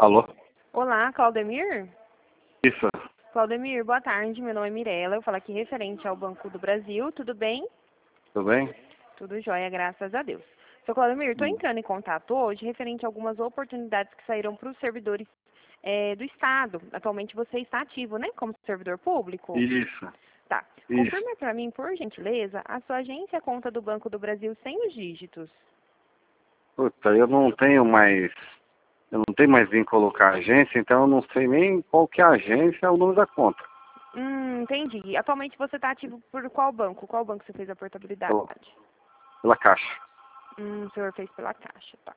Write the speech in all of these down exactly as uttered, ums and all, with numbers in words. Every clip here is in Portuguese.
Alô? Olá, Claudemir? Isso. Claudemir, boa tarde. Meu nome é Mirella. Eu falo aqui referente ao Banco do Brasil. Tudo bem? Tudo bem? Tudo jóia, graças a Deus. Seu Claudemir, estou Hum. entrando em contato hoje referente a algumas oportunidades que saíram para os servidores é, do Estado. Atualmente você está ativo, né? Como servidor público? Isso. Tá. Isso. Confirme para mim, por gentileza, a sua agência a conta do Banco do Brasil sem os dígitos. Puta, eu não tenho mais... Eu não tenho mais em colocar agência, então eu não sei nem qual que é a agência, é o nome da conta. Hum, entendi. Atualmente você está ativo por qual banco? Qual banco você fez a portabilidade? Pela, pela Caixa. Hum, o senhor fez pela Caixa, tá.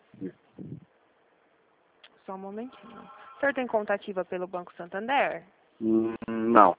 Só um momentinho. O senhor tem conta ativa pelo Banco Santander? Hum, não.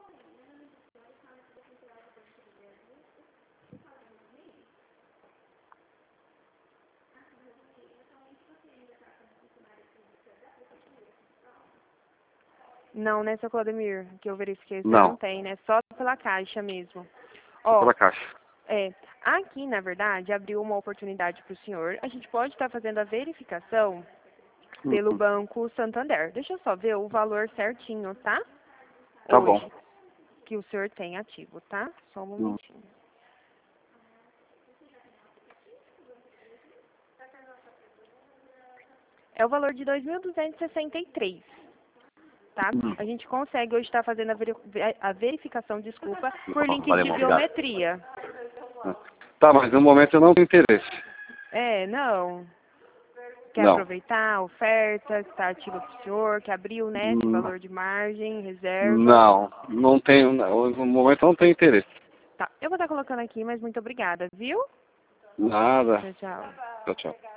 Não, né, seu Claudemir? Que eu verifiquei, o senhor Não. não tem, né? Só pela Caixa mesmo. Só Ó, pela Caixa. é, aqui, na verdade, abriu uma oportunidade para o senhor. A gente pode estar fazendo a verificação pelo Hum. Banco Santander. Deixa eu só ver o valor certinho, tá? Tá Hoje, bom. que o senhor tem ativo, tá? Só um Hum. momentinho. É o valor de dois mil duzentos e sessenta e três. Tá? Hum. A gente consegue hoje estar fazendo a, veri a verificação, desculpa, por link Valeu, de obrigado. biometria. Tá, mas no momento eu não tenho interesse. É, não. Quer Não. aproveitar a oferta que está ativa para o senhor, que abriu, né, esse Hum. valor de margem, reserva. Não, não tenho, não. No momento eu não tenho interesse. Tá, eu vou estar colocando aqui, mas muito obrigada, viu? Nada. Tchau, tchau. Tchau, tchau.